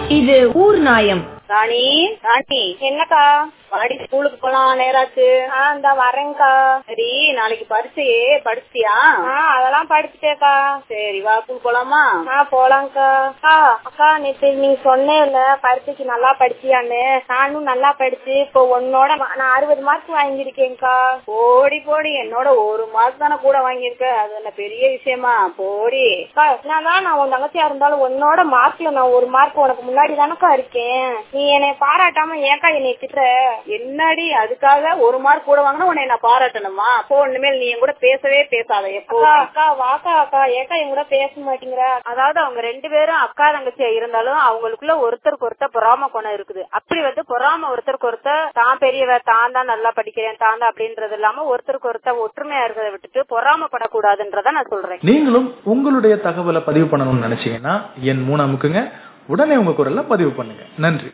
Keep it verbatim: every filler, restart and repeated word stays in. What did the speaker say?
இது ஊர் நாயம். ராணி ராணி என்னக்கா? வாடி ஸ்கூலுக்கு போலாம், நேராச்சு. ஆஹ் இந்த வரேன்க்கா. சரி, நாளைக்கு பரீட்சையே படிச்சிட்டியா? ஆஹ் அதெல்லாம் படிச்சுட்டேக்கா. சரி வா, ஸ்கூல் போலாமா? ஆஹ் போலாம்க்கா. அக்கா அக்கா நேற்று நீங்க சொன்னேன்ல பரீட்சைக்கு நல்லா படிச்சியான்னு, நானும் நல்லா படிச்சு இப்போ உன்னோட நான் அறுபது மார்க் வாங்கியிருக்கேன்க்கா. போடி போடி, என்னோட ஒரு மார்க் தானே கூட வாங்கியிருக்க, அது என்ன பெரிய விஷயமா? போடி. அக்கா என்னதான் நான் உன் தங்கச்சியா இருந்தாலும் உன்னோட மார்க்ல நான் ஒரு மார்க் உனக்கு முன்னாடி தானக்கா இருக்கேன். நீ என்னை பாராட்டாம ஏக்கா என்னை திட்டுற? என்னடி அதுக்காக ஒரு மார்க் கூட வாங்கினா உன்னை நான் பாராட்டணுமா? போ, இனிமேல் நீ என் கூட பேசவே பேசாத. எப்போ அக்கா வாக்கா அக்கா ஏக்கா என் கூட பேச மாட்டேங்கிற? அதாவது அவங்க ரெண்டு பேரும் அக்கா தங்கச்சியா இருந்தாலும் அவங்களுக்குள்ள ஒருத்தருக்கு ஒருத்தர் பொறாம குணம் இருக்குது. அப்படி வந்து பொறாம ஒருத்தருக்கு ஒருத்தர் தான் பெரியவ, தான் தான் நல்லா படிக்கிறேன், தான் தான் அப்படின்றது இல்லாம ஒருத்தருக்கு ஒருத்தர் ஒற்றுமையா இருக்கிறத விட்டுட்டு பொறாமப்படக்கூடாதுன்றத நான் சொல்றேன். நீங்களும் உங்களுடைய தகவலை பதிவு பண்ணணும்னு நினைச்சீங்கன்னா என் மூணு அமுக்குங்க, உடனே உங்க குரல்ல பதிவு பண்ணுங்க. நன்றி.